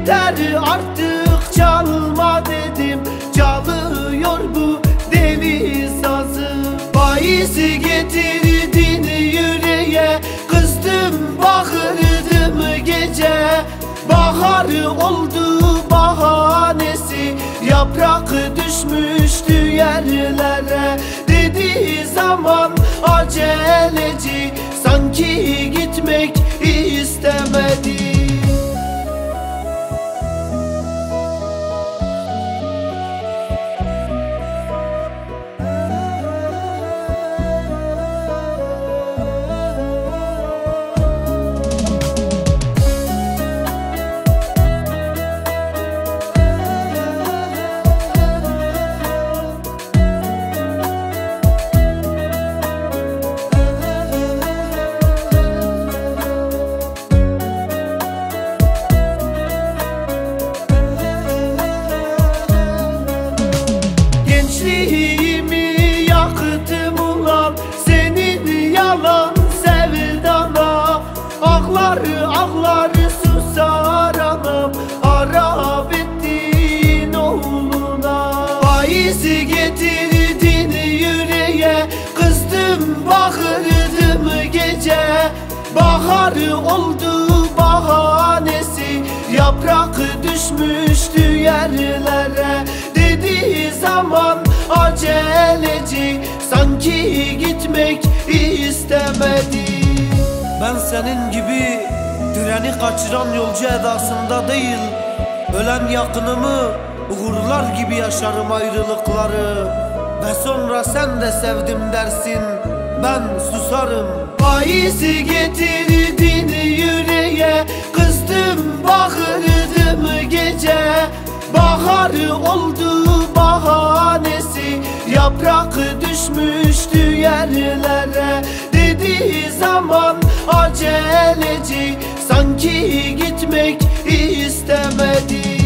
yeter artık çalma dedim, çalıyor bu deli sazı. Faizi getirdin yüreğe, kızdım bağırdım gece. Bahar oldu bahanesi, yaprak düşmüştü yerlere. Dediği zaman aceleci, sanki gitmek istemedi. Gençliğimi yaktım ulan senin yalan sevdana. Ağlar ağlar susar anam, harap ettin oğluna. Faizi getirdin yüreğe, kızdım bağırdım gece. Bahar oldu bahanesi, yaprak düşmüştü yerlere. Dediği zaman aceleci, sanki gitmek istemedi. Ben senin gibi treni kaçıran yolcu edasında değil, ölen yakınımı uğurlar gibi yaşarım ayrılıkları. Ve sonra sen de sevdim dersin, ben susarım. Faizi getirdin yüreğe, kızdım bağırdım gece. Bahar oldu bahanesi, yaprak düşmüştü yerlere. Dediği zaman aceleci, sanki gitmek istemedi.